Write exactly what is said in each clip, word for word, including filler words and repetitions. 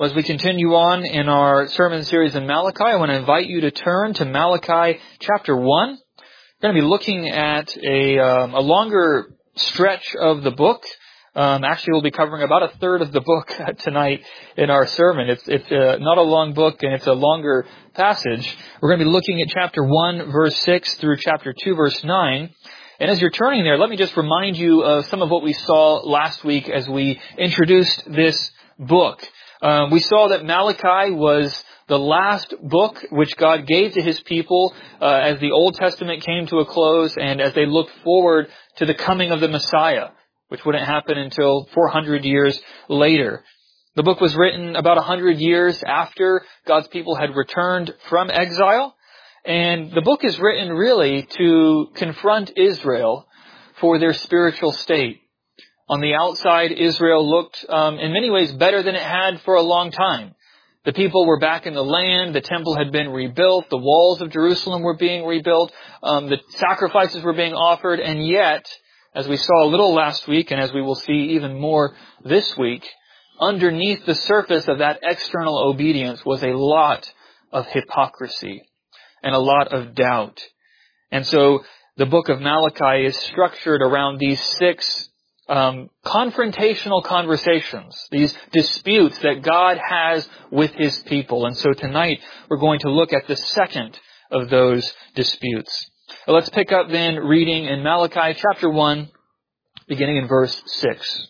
Well, as we continue on in our sermon series in Malachi, I want to invite you to turn to Malachi chapter one. We're going to be looking at a, um, a longer stretch of the book. Um, actually, we'll be covering about a third of the book tonight in our sermon. It's it's uh, not a long book, and it's a longer passage. We're going to be looking at chapter one, verse six, through chapter two, verse nine. And as you're turning there, let me just remind you of some of what we saw last week as we introduced this book. Um, we saw that Malachi was the last book which God gave to His people uh, as the Old Testament came to a close and as they looked forward to the coming of the Messiah, which wouldn't happen until four hundred years later. The book was written about one hundred years after God's people had returned from exile. And the book is written really to confront Israel for their spiritual state. On the outside, Israel looked um, in many ways better than it had for a long time. The people were back in the land. The temple had been rebuilt. The walls of Jerusalem were being rebuilt. Um, the sacrifices were being offered. And yet, as we saw a little last week, and as we will see even more this week, underneath the surface of that external obedience was a lot of hypocrisy and a lot of doubt. And so the book of Malachi is structured around these six um, confrontational conversations, these disputes that God has with His people. And so tonight we're going to look at the second of those disputes. Well, let's pick up then reading in Malachi chapter one, beginning in verse six.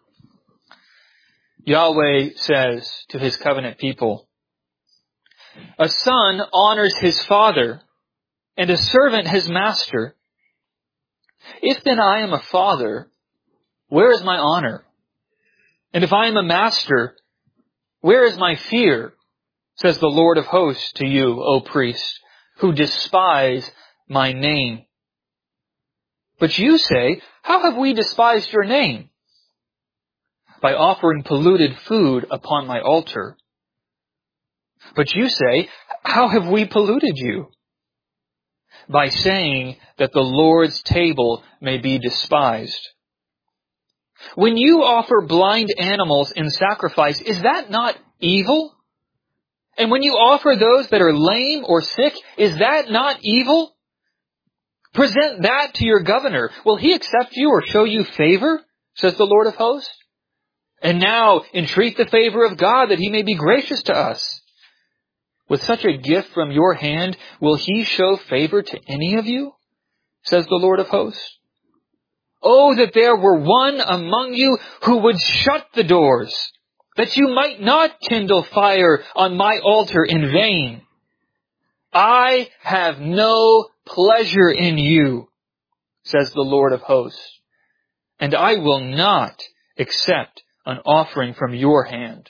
Yahweh says to His covenant people, "A son honors his father, and a servant his master. If then I am a father, where is my honor? And if I am a master, where is my fear? Says the Lord of hosts to you, O priest, who despise my name. But you say, how have we despised your name? By offering polluted food upon my altar. But you say, how have we polluted you? By saying that the Lord's table may be despised. When you offer blind animals in sacrifice, is that not evil? And when you offer those that are lame or sick, is that not evil? Present that to your governor. Will he accept you or show you favor? Says the Lord of hosts. And now entreat the favor of God that He may be gracious to us. With such a gift from your hand, will He show favor to any of you? Says the Lord of hosts. Oh, that there were one among you who would shut the doors, that you might not kindle fire on my altar in vain. I have no pleasure in you, says the Lord of hosts, and I will not accept an offering from your hand.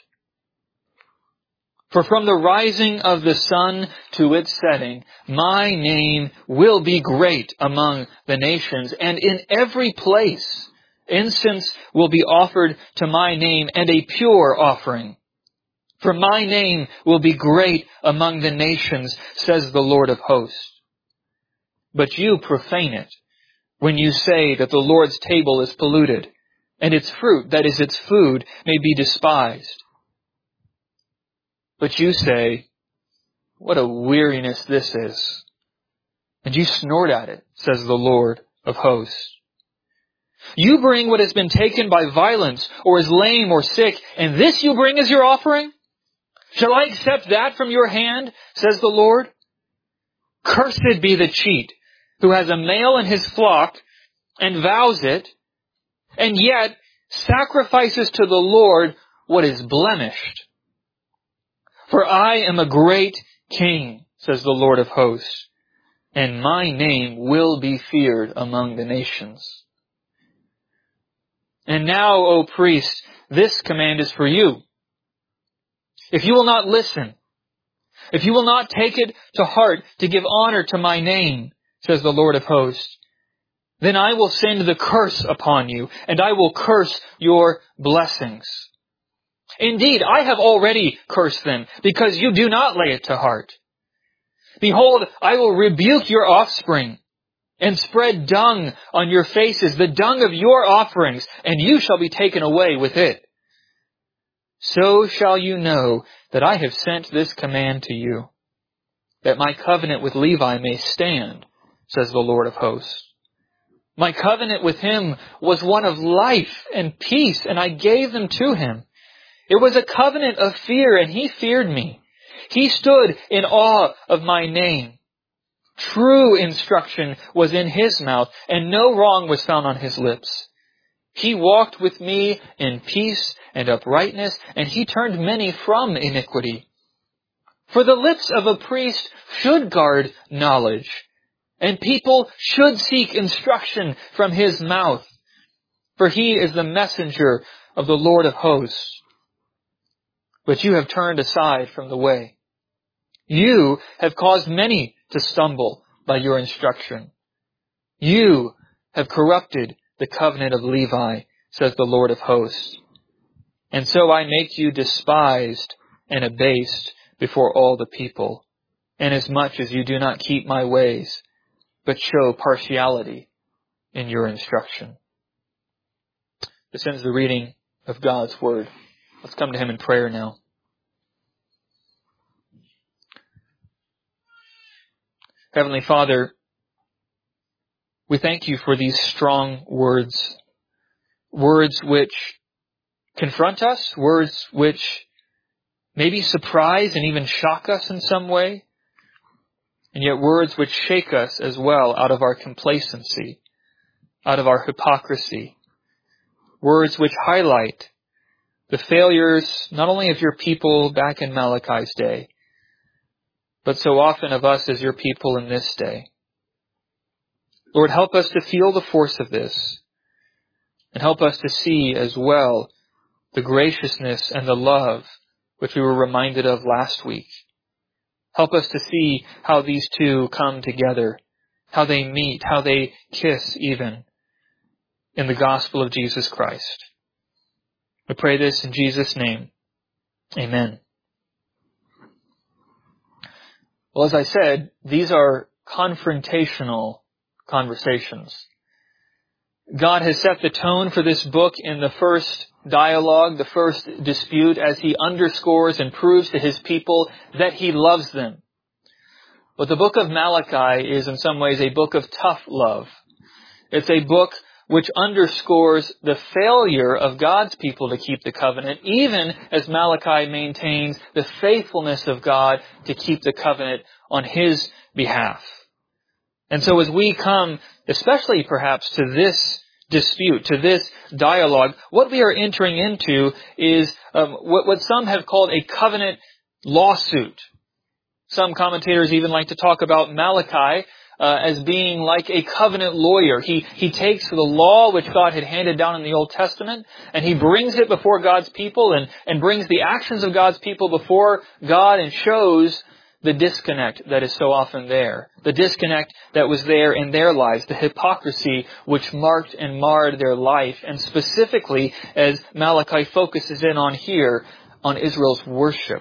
For from the rising of the sun to its setting, my name will be great among the nations, and in every place incense will be offered to my name, and a pure offering. For my name will be great among the nations, says the Lord of hosts. But you profane it when you say that the Lord's table is polluted, and its fruit, that is its food, may be despised. But you say, what a weariness this is. And you snort at it, says the Lord of hosts. You bring what has been taken by violence, or is lame or sick, and this you bring as your offering? Shall I accept that from your hand, says the Lord? Cursed be the cheat, who has a male in his flock, and vows it, and yet sacrifices to the Lord what is blemished. For I am a great king, says the Lord of hosts, and my name will be feared among the nations. And now, O priest, this command is for you. If you will not listen, if you will not take it to heart to give honor to my name, says the Lord of hosts, then I will send the curse upon you, and I will curse your blessings. Indeed, I have already cursed them, because you do not lay it to heart. Behold, I will rebuke your offspring, and spread dung on your faces, the dung of your offerings, and you shall be taken away with it. so shall you know that I have sent this command to you, that my covenant with Levi may stand, says the Lord of hosts. My covenant with him was one of life and peace, and I gave them to him. It was a covenant of fear, and he feared me. He stood in awe of my name. True instruction was in his mouth, and no wrong was found on his lips. He walked with me in peace and uprightness, and he turned many from iniquity. For the lips of a priest should guard knowledge, and people should seek instruction from his mouth. For he is the messenger of the Lord of hosts. But you have turned aside from the way. You have caused many to stumble by your instruction. You have corrupted the covenant of Levi, says the Lord of hosts. And so I make you despised and abased before all the people, inasmuch as you do not keep my ways, but show partiality in your instruction. This ends the reading of God's Word. Let's come to Him in prayer now. Heavenly Father, we thank you for these strong words, words which confront us, words which maybe surprise and even shock us in some way, and yet words which shake us as well out of our complacency, out of our hypocrisy, words which highlight the failures not only of your people back in Malachi's day, but so often of us as your people in this day. Lord, help us to feel the force of this, and help us to see as well the graciousness and the love which we were reminded of last week. Help us to see how these two come together, how they meet, how they kiss even in the gospel of Jesus Christ. We pray this in Jesus' name. Amen. Well, as I said, these are confrontational conversations. God has set the tone for this book in the first dialogue, the first dispute, as He underscores and proves to His people that He loves them. But the book of Malachi is in some ways a book of tough love. It's a book which underscores the failure of God's people to keep the covenant, even as Malachi maintains the faithfulness of God to keep the covenant on His behalf. And so as we come, especially perhaps to this dispute, to this dialogue, what we are entering into is um, what, what some have called a covenant lawsuit. Some commentators even like to talk about Malachi uh, as being like a covenant lawyer. He, he takes the law which God had handed down in the Old Testament, and he brings it before God's people and, and brings the actions of God's people before God and shows the disconnect that is so often there. The disconnect that was there in their lives. The hypocrisy which marked and marred their life. And specifically, as Malachi focuses in on here, on Israel's worship.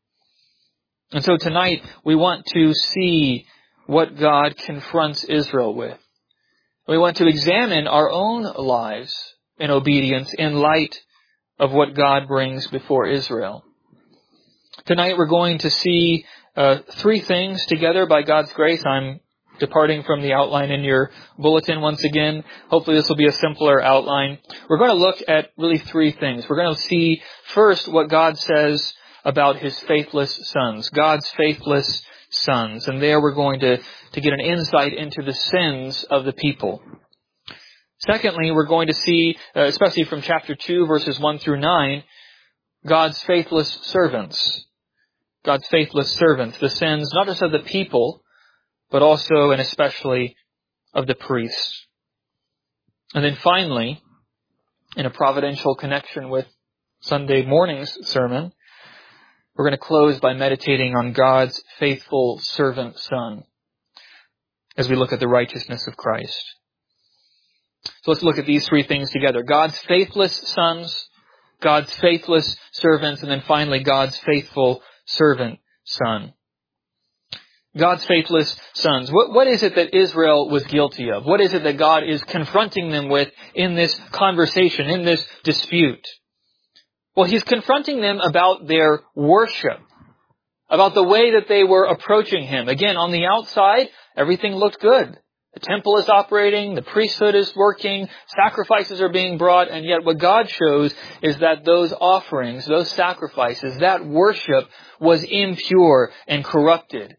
And so tonight, we want to see what God confronts Israel with. We want to examine our own lives in obedience in light of what God brings before Israel. Tonight, we're going to see Uh, three things together by God's grace. I'm departing from the outline in your bulletin once again. Hopefully this will be a simpler outline. We're going to look at really three things. We're going to see first what God says about His faithless sons, God's faithless sons. And there we're going to, to get an insight into the sins of the people. Secondly, we're going to see, uh, especially from chapter two, verses one through nine, God's faithless servants. God's faithless servants, the sins not just of the people, but also and especially of the priests. And then finally, in a providential connection with Sunday morning's sermon, we're going to close by meditating on God's faithful servant son as we look at the righteousness of Christ. So let's look at these three things together. God's faithless sons, God's faithless servants, and then finally God's faithful servant son. God's faithless sons. What, what is it that Israel was guilty of? What is it that God is confronting them with in this conversation, in this dispute? Well, he's confronting them about their worship, about the way that they were approaching him. Again, on the outside, everything looked good. The temple is operating, the priesthood is working, sacrifices are being brought, and yet what God shows is that those offerings, those sacrifices, that worship was impure and corrupted.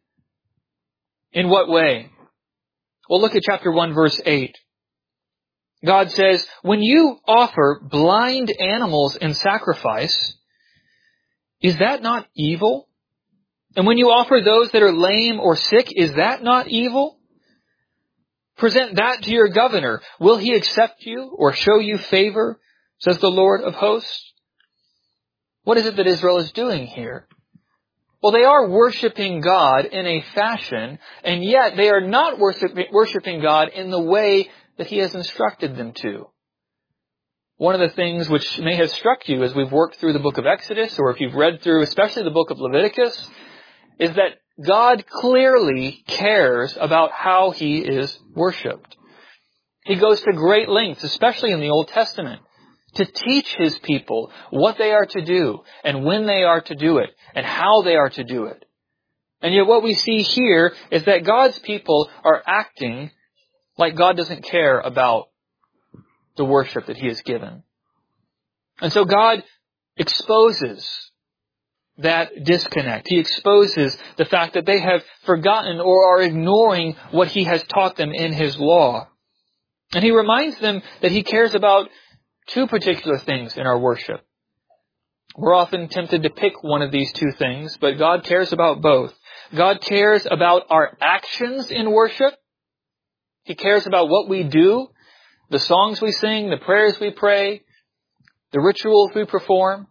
In what way? Well, look at chapter one, verse eight. God says, when you offer blind animals in sacrifice, is that not evil? And when you offer those that are lame or sick, is that not evil? Present that to your governor. Will he accept you or show you favor, says the Lord of hosts? What is it that Israel is doing here? Well, they are worshiping God in a fashion, and yet they are not worshiping, worshiping God in the way that he has instructed them to. One of the things which may have struck you as we've worked through the book of Exodus, or if you've read through especially the book of Leviticus, is that God clearly cares about how he is worshipped. He goes to great lengths, especially in the Old Testament, to teach his people what they are to do and when they are to do it and how they are to do it. And yet what we see here is that God's people are acting like God doesn't care about the worship that he has given. And so God exposes that disconnect. He exposes the fact that they have forgotten or are ignoring what he has taught them in his law. And he reminds them that he cares about two particular things in our worship. We're often tempted to pick one of these two things, but God cares about both. God cares about our actions in worship. He cares about what we do, the songs we sing, the prayers we pray, the rituals we perform.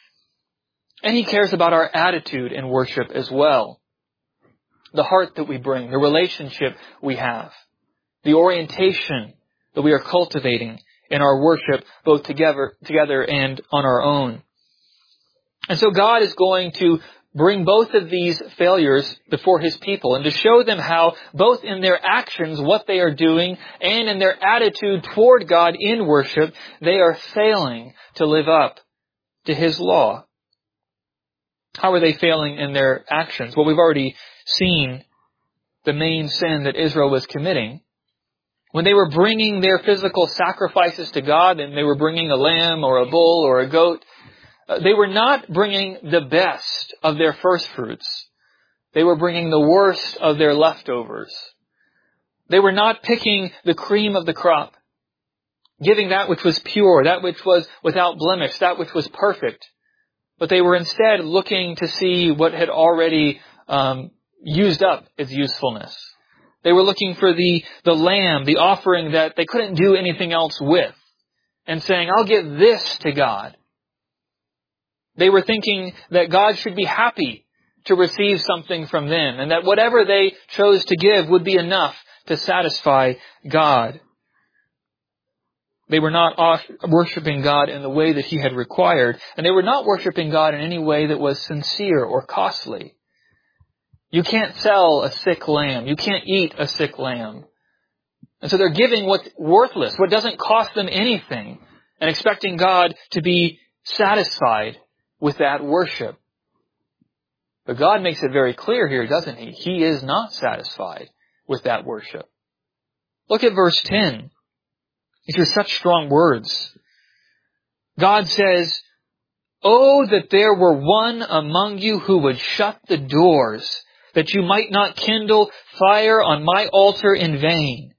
And he cares about our attitude in worship as well. The heart that we bring, the relationship we have, the orientation that we are cultivating in our worship, both together, together and on our own. And so God is going to bring both of these failures before his people and to show them how both in their actions, what they are doing, and in their attitude toward God in worship, they are failing to live up to his law. How are they failing in their actions? Well, we've already seen the main sin that Israel was committing. When they were bringing their physical sacrifices to God, and they were bringing a lamb or a bull or a goat, uh, they were not bringing the best of their first fruits. They were bringing the worst of their leftovers. They were not picking the cream of the crop, giving that which was pure, that which was without blemish, that which was perfect. But they were instead looking to see what had already um, used up its usefulness. They were looking for the, the lamb, the offering that they couldn't do anything else with, and saying, I'll give this to God. They were thinking that God should be happy to receive something from them, and that whatever they chose to give would be enough to satisfy God. They were not worshiping God in the way that he had required, and they were not worshiping God in any way that was sincere or costly. You can't sell a sick lamb. You can't eat a sick lamb. And so they're giving what's worthless, what doesn't cost them anything, and expecting God to be satisfied with that worship. But God makes it very clear here, doesn't he? He is not satisfied with that worship. Look at verse ten. These are such strong words. God says, "Oh, that there were one among you who would shut the doors, that you might not kindle fire on my altar in vain.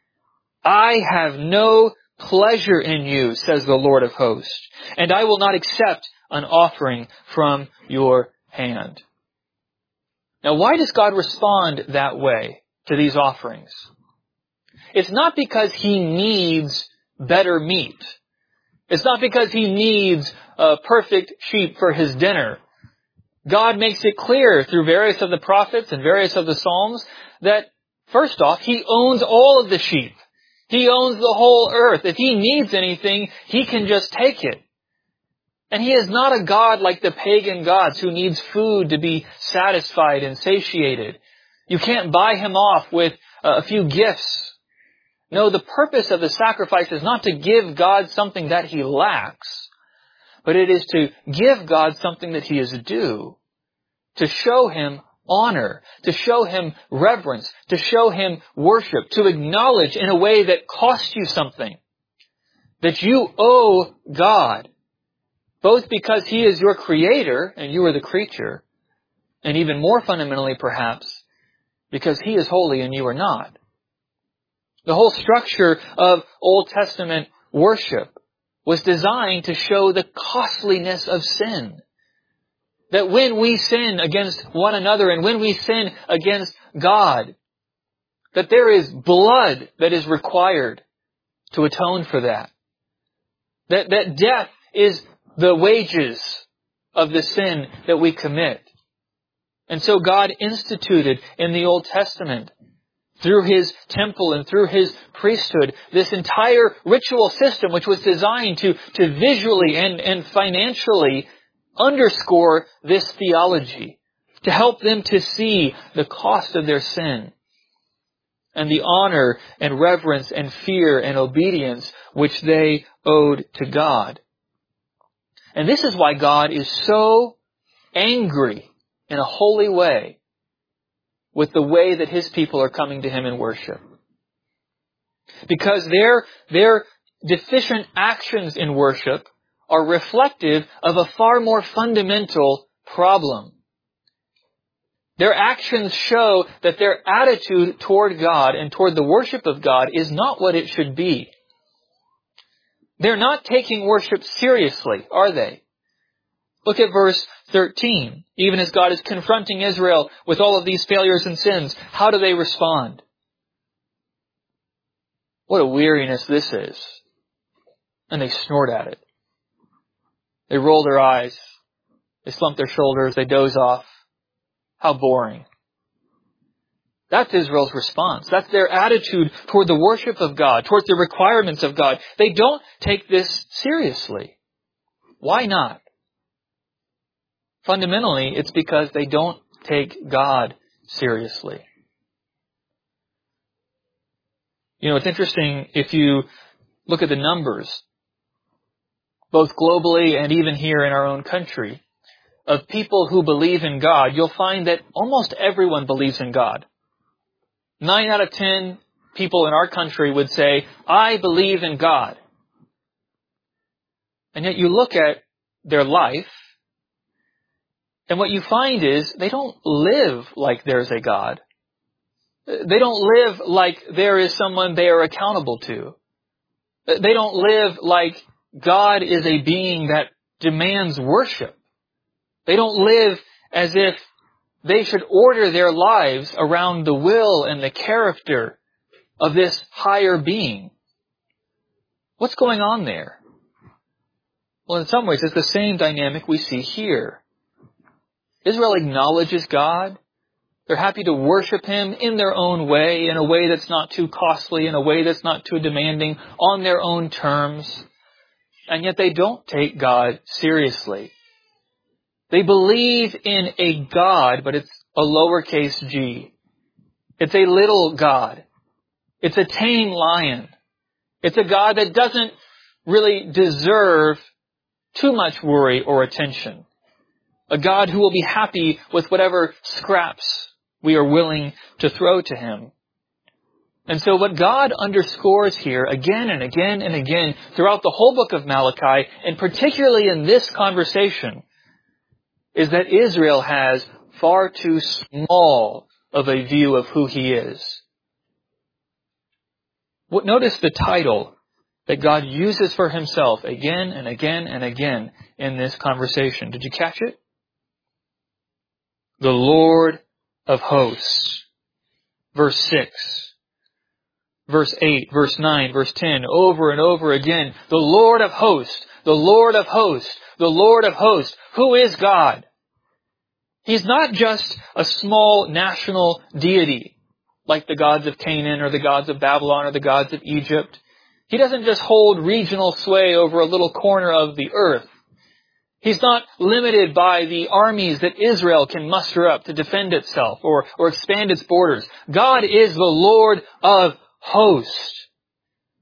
I have no pleasure in you, says the Lord of hosts, and I will not accept an offering from your hand." Now, why does God respond that way to these offerings? It's not because he needs better meat. It's not because he needs a perfect sheep for his dinner. God makes it clear through various of the prophets and various of the Psalms that, first off, he owns all of the sheep. He owns the whole earth. If he needs anything, he can just take it. And he is not a God like the pagan gods who needs food to be satisfied and satiated. You can't buy him off with a few gifts. No, the purpose of the sacrifice is not to give God something that he lacks, but it is to give God something that He is due, to show Him honor, to show Him reverence, to show Him worship, to acknowledge in a way that costs you something, that you owe God, both because He is your Creator and you are the creature, and even more fundamentally perhaps, because He is holy and you are not. The whole structure of Old Testament worship was designed to show the costliness of sin. That when we sin against one another and when we sin against God, that there is blood that is required to atone for that. That, that death is the wages of the sin that we commit. And so God instituted in the Old Testament, through His temple and through His priesthood, this entire ritual system which was designed to, to visually and, and financially underscore this theology, to help them to see the cost of their sin and the honor and reverence and fear and obedience which they owed to God. And this is why God is so angry in a holy way with the way that His people are coming to Him in worship. Because their, their deficient actions in worship are reflective of a far more fundamental problem. Their actions show that their attitude toward God and toward the worship of God is not what it should be. They're not taking worship seriously, are they? Look at verse thirteen. Even as God is confronting Israel with all of these failures and sins, how do they respond? What a weariness this is. And they snort at it. They roll their eyes. They slump their shoulders. They doze off. How boring. That's Israel's response. That's their attitude toward the worship of God, toward the requirements of God. They don't take this seriously. Why not? Fundamentally, it's because they don't take God seriously. You know, it's interesting if you look at the numbers, both globally and even here in our own country, of people who believe in God, you'll find that almost everyone believes in God. Nine out of ten people in our country would say, I believe in God. And yet you look at their life, and what you find is they don't live like there's a God. They don't live like there is someone they are accountable to. They don't live like God is a being that demands worship. They don't live as if they should order their lives around the will and the character of this higher being. What's going on there? Well, in some ways, it's the same dynamic we see here. Israel acknowledges God. They're happy to worship Him in their own way, in a way that's not too costly, in a way that's not too demanding, on their own terms. And yet they don't take God seriously. They believe in a God, but it's a lowercase g. It's a little God. It's a tame lion. It's a God that doesn't really deserve too much worry or attention. A God who will be happy with whatever scraps we are willing to throw to Him. And so what God underscores here again and again and again throughout the whole book of Malachi, and particularly in this conversation, is that Israel has far too small of a view of who He is. Notice the title that God uses for Himself again and again and again in this conversation. Did you catch it? The Lord of hosts. Verse six. Verse eight, verse nine, verse ten, over and over again. The Lord of hosts, the Lord of hosts, the Lord of hosts. Who is God? He's not just a small national deity like the gods of Canaan or the gods of Babylon or the gods of Egypt. He doesn't just hold regional sway over a little corner of the earth. He's not limited by the armies that Israel can muster up to defend itself or, or expand its borders. God is the Lord of hosts.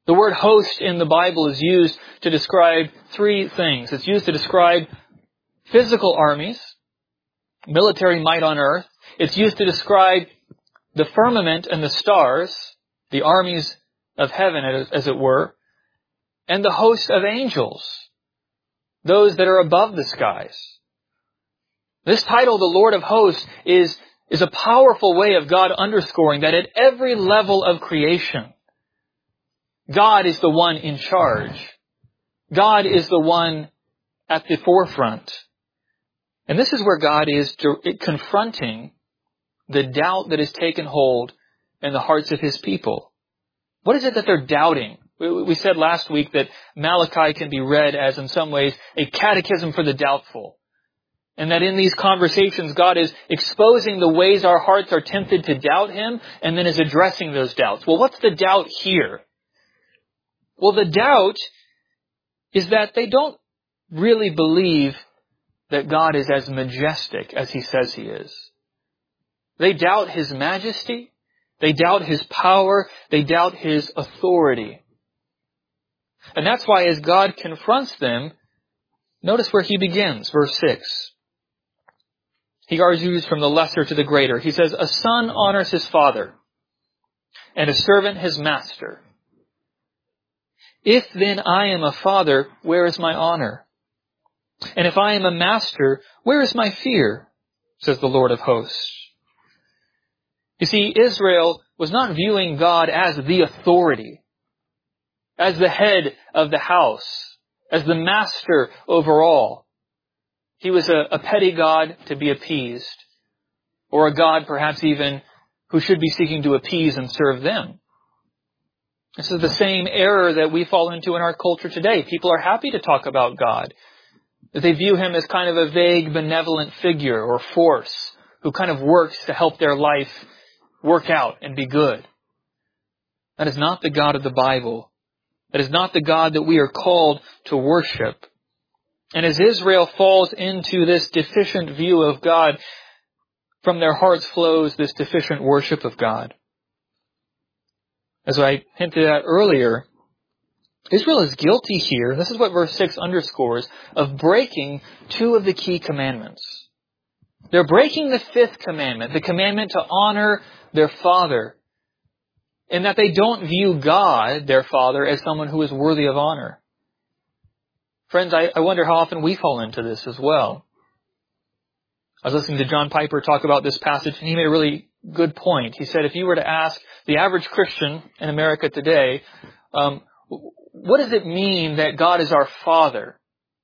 The word host in the Bible is used to describe three things. It's used to describe physical armies, military might on earth. It's used to describe the firmament and the stars, the armies of heaven, as it were, and the host of angels, those that are above the skies. This title, the Lord of Hosts, is, is a powerful way of God underscoring that at every level of creation, God is the one in charge. God is the one at the forefront. And this is where God is confronting the doubt that has taken hold in the hearts of His people. What is it that they're doubting? We said last week that Malachi can be read as, in some ways, a catechism for the doubtful. And that in these conversations, God is exposing the ways our hearts are tempted to doubt Him, and then is addressing those doubts. Well, what's the doubt here? Well, the doubt is that they don't really believe that God is as majestic as He says He is. They doubt His majesty. They doubt His power. They doubt His authority. And that's why as God confronts them, notice where He begins, verse six. He argues from the lesser to the greater. He says, a son honors his father, and a servant his master. If then I am a father, where is my honor? And if I am a master, where is my fear? Says the Lord of hosts. You see, Israel was not viewing God as the authority, as the head of the house, as the master over all. He was a, a petty God to be appeased, or a God perhaps even who should be seeking to appease and serve them. This is the same error that we fall into in our culture today. People are happy to talk about God. They view Him as kind of a vague, benevolent figure or force who kind of works to help their life work out and be good. That is not the God of the Bible. That is not the God that we are called to worship. And as Israel falls into this deficient view of God, from their hearts flows this deficient worship of God. As I hinted at earlier, Israel is guilty here, this is what verse six underscores, of breaking two of the key commandments. They're breaking the fifth commandment, the commandment to honor their father, in that they don't view God, their father, as someone who is worthy of honor. Friends, I, I wonder how often we fall into this as well. I was listening to John Piper talk about this passage, and he made a really good point. He said, if you were to ask the average Christian in America today, um, what does it mean that God is our Father?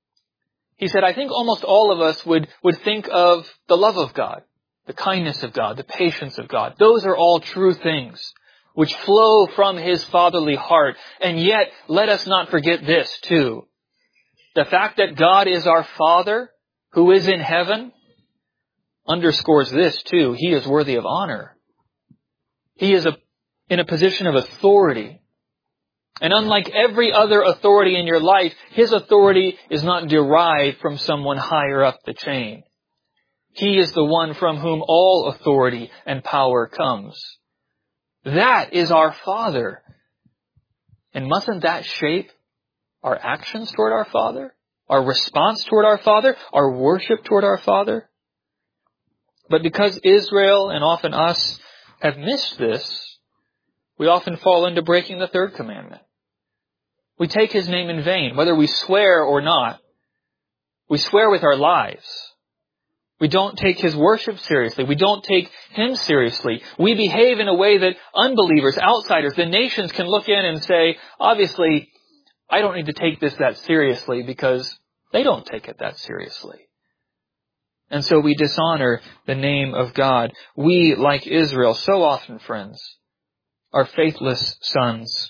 He said, I think almost all of us would, would think of the love of God, the kindness of God, the patience of God. Those are all true things which flow from His fatherly heart. And yet, let us not forget this too. The fact that God is our Father, who is in heaven, underscores this too. He is worthy of honor. He is a, in a position of authority. And unlike every other authority in your life, His authority is not derived from someone higher up the chain. He is the one from whom all authority and power comes. That is our Father. And mustn't that shape our actions toward our Father? Our response toward our Father? Our worship toward our Father? But because Israel, and often us, have missed this, we often fall into breaking the third commandment. We take His name in vain, whether we swear or not. We swear with our lives. We don't take His worship seriously. We don't take Him seriously. We behave in a way that unbelievers, outsiders, the nations can look in and say, obviously, I don't need to take this that seriously because they don't take it that seriously. And so we dishonor the name of God. We, like Israel, so often, friends, are faithless sons.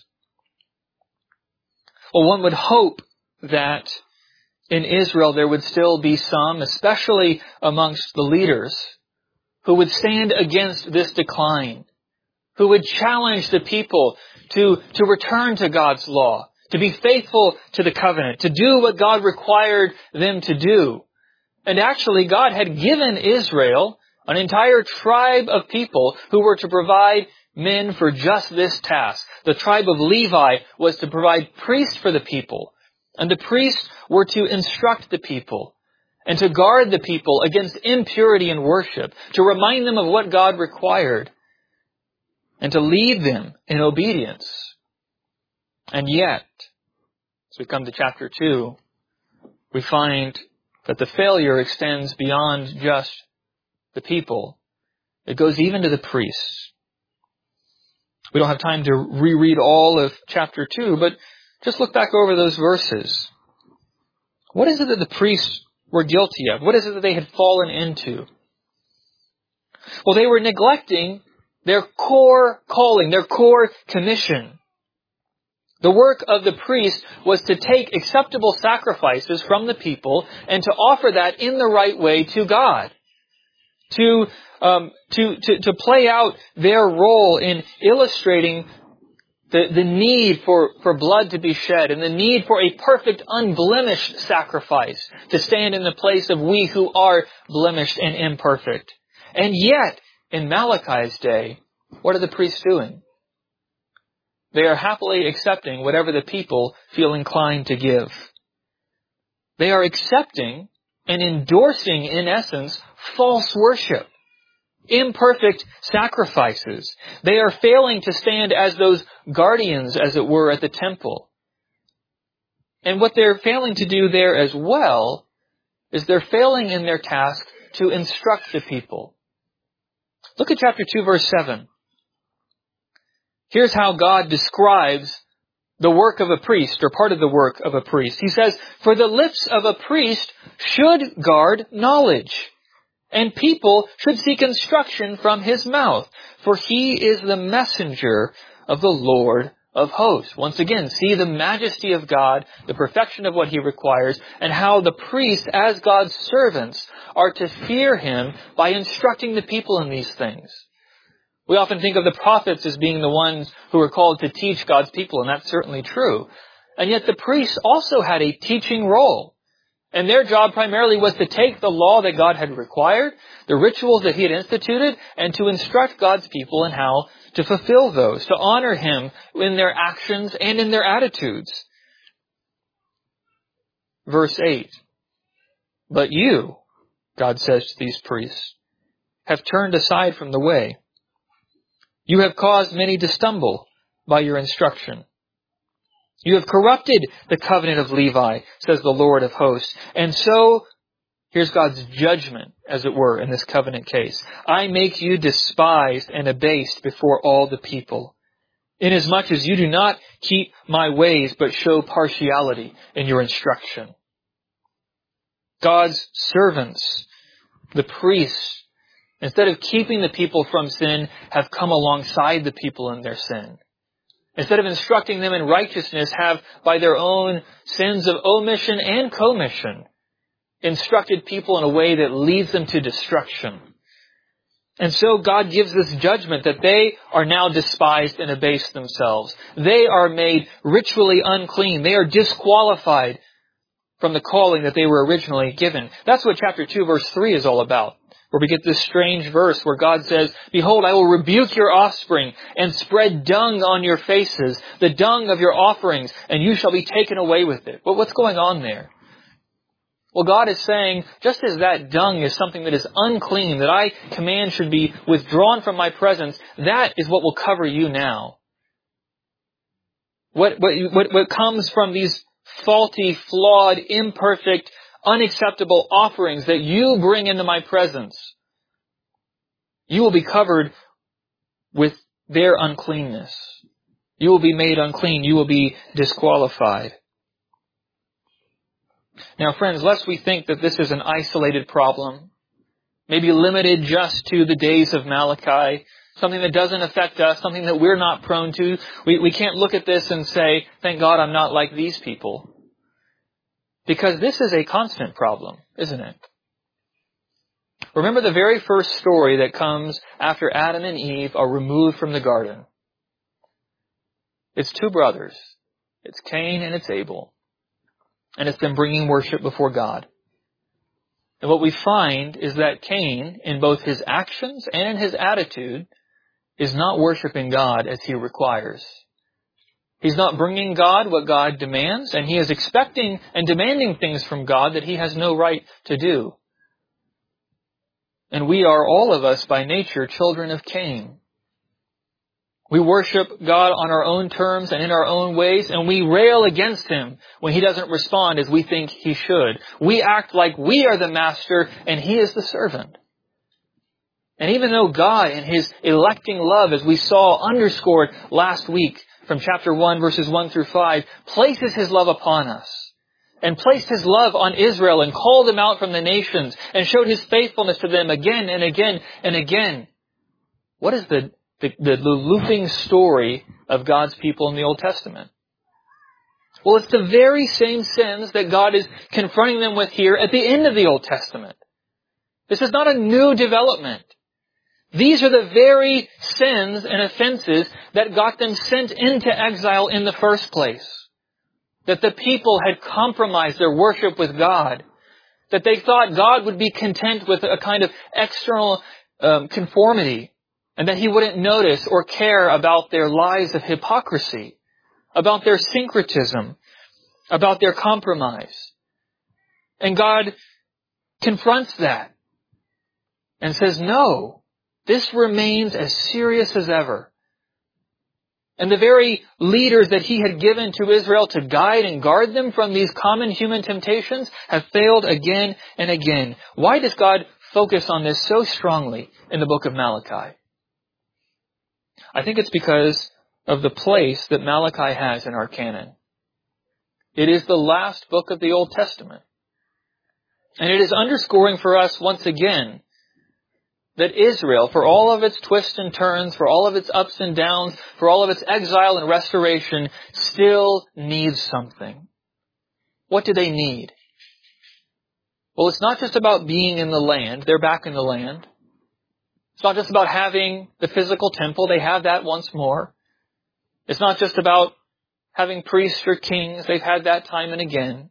Well, one would hope that in Israel there would still be some, especially amongst the leaders, who would stand against this decline, who would challenge the people to, to return to God's law, to be faithful to the covenant, to do what God required them to do. And actually, God had given Israel an entire tribe of people who were to provide men for just this task. The tribe of Levi was to provide priests for the people. And the priests were to instruct the people and to guard the people against impurity in worship, to remind them of what God required, and to lead them in obedience. And yet, as we come to chapter two, we find that the failure extends beyond just the people. It goes even to the priests. We don't have time to reread all of chapter two, but just look back over those verses. What is it that the priests were guilty of? What is it that they had fallen into? Well, they were neglecting their core calling, their core commission. The work of the priest was to take acceptable sacrifices from the people and to offer that in the right way to God. To, um, to, to, to play out their role in illustrating the, the need for, for blood to be shed and the need for a perfect, unblemished sacrifice to stand in the place of we who are blemished and imperfect. And yet, in Malachi's day, what are the priests doing? They are happily accepting whatever the people feel inclined to give. They are accepting and endorsing, in essence, false worship, imperfect sacrifices. They are failing to stand as those guardians, as it were, at the temple. And what they're failing to do there as well is they're failing in their task to instruct the people. Look at chapter two, verse seven. Here's how God describes the work of a priest, or part of the work of a priest. He says, "For the lips of a priest should guard knowledge, and people should seek instruction from his mouth, for he is the messenger of the Lord of hosts." Once again, see the majesty of God, the perfection of what he requires, and how the priests, as God's servants, are to fear him by instructing the people in these things. We often think of the prophets as being the ones who are called to teach God's people, and that's certainly true. And yet the priests also had a teaching role. And their job primarily was to take the law that God had required, the rituals that he had instituted, and to instruct God's people in how to fulfill those, to honor him in their actions and in their attitudes. Verse eight. "But you," God says to these priests, "have turned aside from the way. You have caused many to stumble by your instruction. You have corrupted the covenant of Levi, says the Lord of hosts. And so," here's God's judgment, as it were, in this covenant case, "I make you despised and abased before all the people, inasmuch as you do not keep my ways, but show partiality in your instruction." God's servants, the priests, instead of keeping the people from sin, have come alongside the people in their sin. Instead of instructing them in righteousness, have, by their own sins of omission and commission, instructed people in a way that leads them to destruction. And so God gives this judgment that they are now despised and abased themselves. They are made ritually unclean. They are disqualified from the calling that they were originally given. That's what chapter two, verse three is all about. Where we get this strange verse where God says, "Behold, I will rebuke your offspring and spread dung on your faces, the dung of your offerings, and you shall be taken away with it." But what's going on there? Well, God is saying, just as that dung is something that is unclean, that I command should be withdrawn from my presence, that is what will cover you now. What, what, what, what comes from these faulty, flawed, imperfect, unacceptable offerings that you bring into my presence, you will be covered with their uncleanness. You will be made unclean. You will be disqualified. Now, friends, lest we think that this is an isolated problem, maybe limited just to the days of Malachi, something that doesn't affect us, something that we're not prone to, we, we can't look at this and say, thank God I'm not like these people. Because this is a constant problem, isn't it? Remember the very first story that comes after Adam and Eve are removed from the garden. It's two brothers. It's Cain and it's Abel. And it's them bringing worship before God. And what we find is that Cain, in both his actions and in his attitude, is not worshiping God as he requires. He's not bringing God what God demands, and he is expecting and demanding things from God that he has no right to do. And we are, all of us, by nature, children of Cain. We worship God on our own terms and in our own ways, and we rail against him when he doesn't respond as we think he should. We act like we are the master and he is the servant. And even though God, in his electing love, as we saw underscored last week from chapter one, verses one through five, places his love upon us, and placed his love on Israel and called them out from the nations and showed his faithfulness to them again and again and again. What is the, the, the looping story of God's people in the Old Testament? Well, it's the very same sins that God is confronting them with here at the end of the Old Testament. This is not a new development. These are the very sins and offenses that got them sent into exile in the first place. That the people had compromised their worship with God. That they thought God would be content with a kind of external um, conformity. And that he wouldn't notice or care about their lives of hypocrisy. About their syncretism. About their compromise. And God confronts that. And says, no. This remains as serious as ever. And the very leaders that he had given to Israel to guide and guard them from these common human temptations have failed again and again. Why does God focus on this so strongly in the book of Malachi? I think it's because of the place that Malachi has in our canon. It is the last book of the Old Testament. And it is underscoring for us once again that Israel, for all of its twists and turns, for all of its ups and downs, for all of its exile and restoration, still needs something. What do they need? Well, it's not just about being in the land. They're back in the land. It's not just about having the physical temple. They have that once more. It's not just about having priests or kings. They've had that time and again.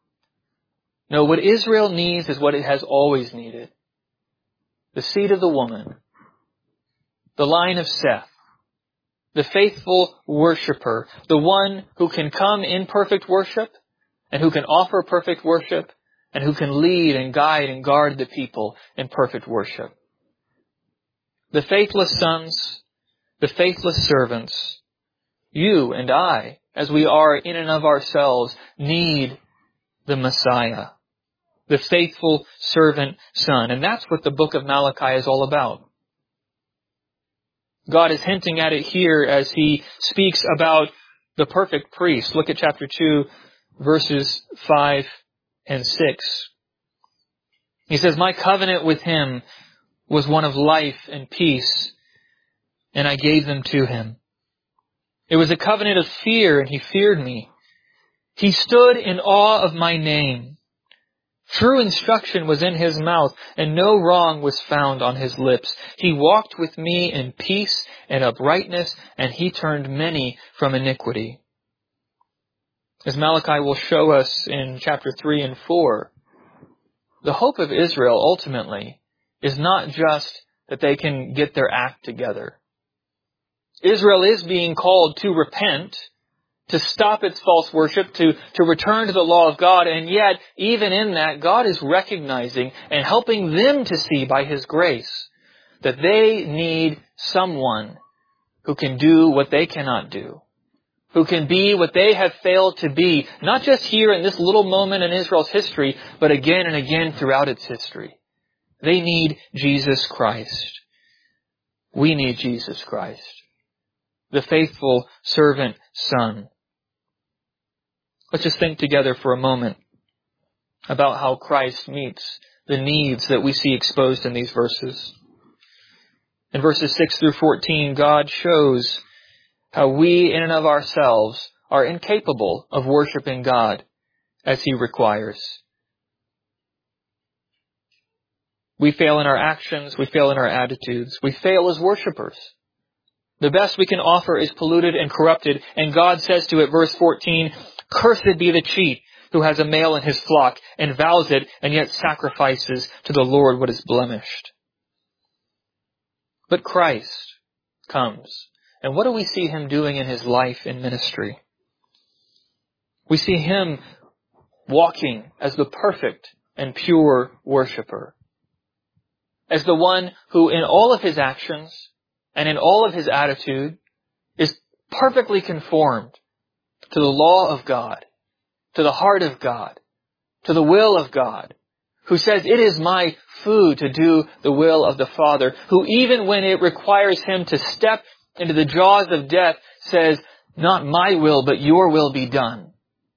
No, what Israel needs is what it has always needed. The seed of the woman, the line of Seth, the faithful worshiper, the one who can come in perfect worship and who can offer perfect worship and who can lead and guide and guard the people in perfect worship. The faithless sons, the faithless servants, you and I, as we are in and of ourselves, need the Messiah. The faithful servant son. And that's what the book of Malachi is all about. God is hinting at it here as he speaks about the perfect priest. Look at chapter two, verses five and six. He says, my covenant with him was one of life and peace, and I gave them to him. It was a covenant of fear, and he feared me. He stood in awe of my name. True instruction was in his mouth, and no wrong was found on his lips. He walked with me in peace and uprightness, and he turned many from iniquity. As Malachi will show us in chapter three and four, the hope of Israel ultimately is not just that they can get their act together. Israel is being called to repent, to stop its false worship, to, to return to the law of God. And yet, even in that, God is recognizing and helping them to see by his grace that they need someone who can do what they cannot do, who can be what they have failed to be, not just here in this little moment in Israel's history, but again and again throughout its history. They need Jesus Christ. We need Jesus Christ, the faithful servant son. Let's just think together for a moment about how Christ meets the needs that we see exposed in these verses. In verses six through fourteen, God shows how we in and of ourselves are incapable of worshiping God as he requires. We fail in our actions, we fail in our attitudes, we fail as worshipers. The best we can offer is polluted and corrupted, and God says to it, verse fourteen, cursed be the cheat who has a male in his flock and vows it and yet sacrifices to the Lord what is blemished. But Christ, comes. And what do we see Him doing in His life and ministry? We see Him walking as the perfect and pure worshiper. As the one who in all of His actions and in all of His attitude is perfectly conformed to the law of God, to the heart of God, to the will of God, who says, it is my food to do the will of the Father, who even when it requires Him to step into the jaws of death, says, not my will, but your will be done.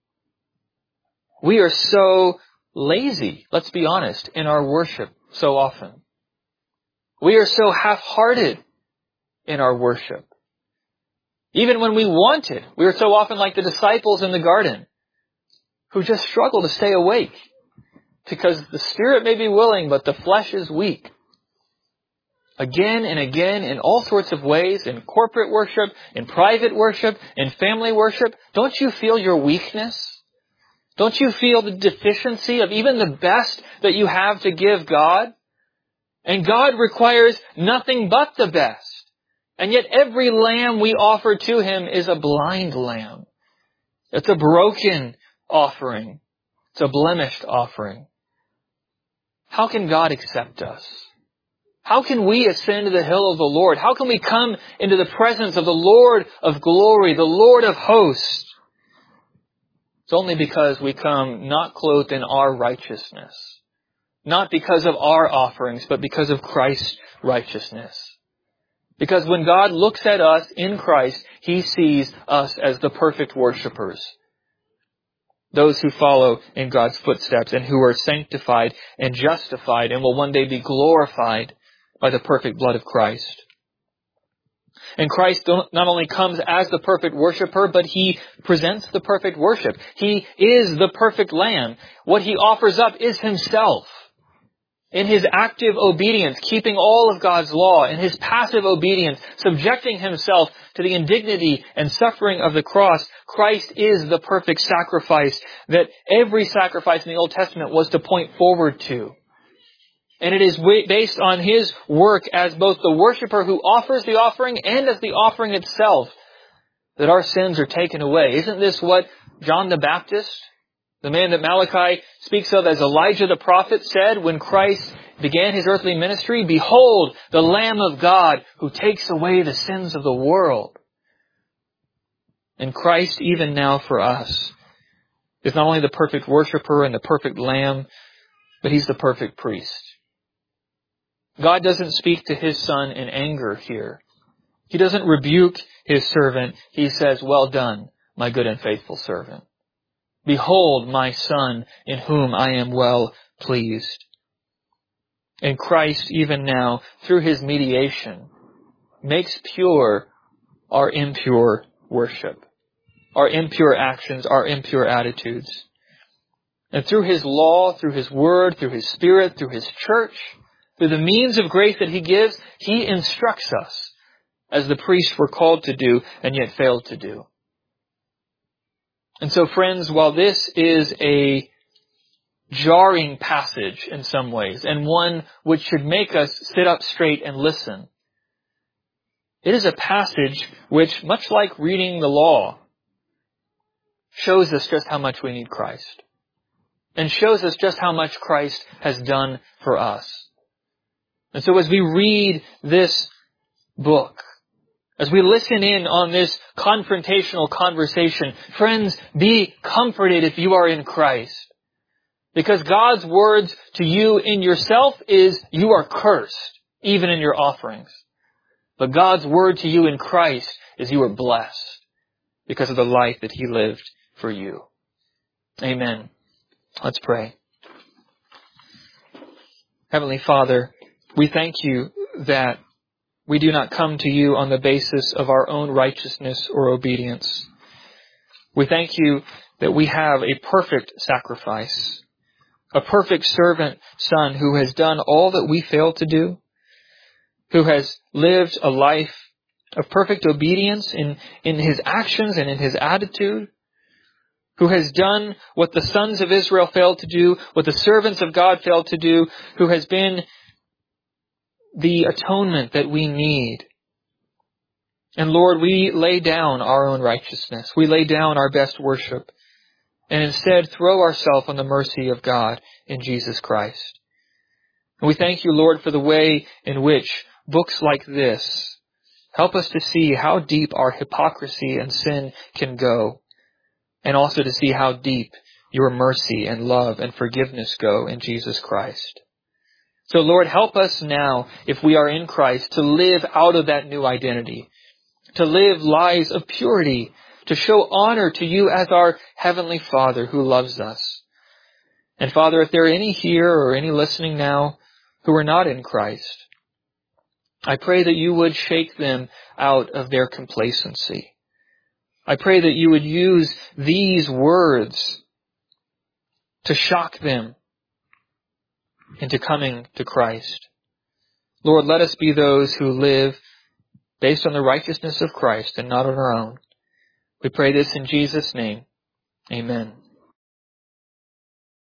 We are so lazy, let's be honest, in our worship so often. We are so half-hearted in our worship. Even when we want it, we are so often like the disciples in the garden who just struggle to stay awake because the spirit may be willing, but the flesh is weak. Again and again, in all sorts of ways, in corporate worship, in private worship, in family worship, don't you feel your weakness? Don't you feel the deficiency of even the best that you have to give God? And God requires nothing but the best. And yet every lamb we offer to Him is a blind lamb. It's a broken offering. It's a blemished offering. How can God accept us? How can we ascend to the hill of the Lord? How can we come into the presence of the Lord of glory, the Lord of hosts? It's only because we come not clothed in our righteousness. Not because of our offerings, but because of Christ's righteousness. Because when God looks at us in Christ, He sees us as the perfect worshipers. Those who follow in God's footsteps and who are sanctified and justified and will one day be glorified by the perfect blood of Christ. And Christ not only comes as the perfect worshiper, but He presents the perfect worship. He is the perfect Lamb. What He offers up is Himself. In His active obedience, keeping all of God's law, in His passive obedience, subjecting Himself to the indignity and suffering of the cross, Christ is the perfect sacrifice that every sacrifice in the Old Testament was to point forward to. And it is based on His work as both the worshiper who offers the offering and as the offering itself that our sins are taken away. Isn't this what John the Baptist, the man that Malachi speaks of as Elijah the prophet, said when Christ began His earthly ministry? Behold, the Lamb of God who takes away the sins of the world. And Christ, even now for us, is not only the perfect worshiper and the perfect Lamb, but He's the perfect priest. God doesn't speak to His Son in anger here. He doesn't rebuke His servant. He says, well done, my good and faithful servant. Behold my Son, in whom I am well pleased. And Christ, even now, through His mediation, makes pure our impure worship, our impure actions, our impure attitudes. And through His law, through His word, through His Spirit, through His church, through the means of grace that He gives, He instructs us, as the priests were called to do and yet failed to do. And so, friends, while this is a jarring passage in some ways, and one which should make us sit up straight and listen, it is a passage which, much like reading the law, shows us just how much we need Christ, and shows us just how much Christ has done for us. And so as we read this book, as we listen in on this confrontational conversation, friends, be comforted if you are in Christ. Because God's words to you in yourself is, you are cursed, even in your offerings. But God's word to you in Christ is, you are blessed because of the life that He lived for you. Amen. Let's pray. Heavenly Father, we thank You that we do not come to You on the basis of our own righteousness or obedience. We thank You that we have a perfect sacrifice, a perfect servant Son who has done all that we fail to do, who has lived a life of perfect obedience in, in His actions and in His attitude, who has done what the sons of Israel failed to do, what the servants of God failed to do, who has been the atonement that we need. And Lord, we lay down our own righteousness. We lay down our best worship and instead throw ourselves on the mercy of God in Jesus Christ. And we thank you, Lord, for the way in which books like this help us to see how deep our hypocrisy and sin can go, and also to see how deep your mercy and love and forgiveness go in Jesus Christ. So Lord, help us now, if we are in Christ, to live out of that new identity, to live lives of purity, to show honor to you as our Heavenly Father who loves us. And Father, if there are any here or any listening now who are not in Christ, I pray that you would shake them out of their complacency. I pray that you would use these words to shock them into coming to Christ. Lord, let us be those who live based on the righteousness of Christ and not on our own. We pray this in Jesus' name. Amen.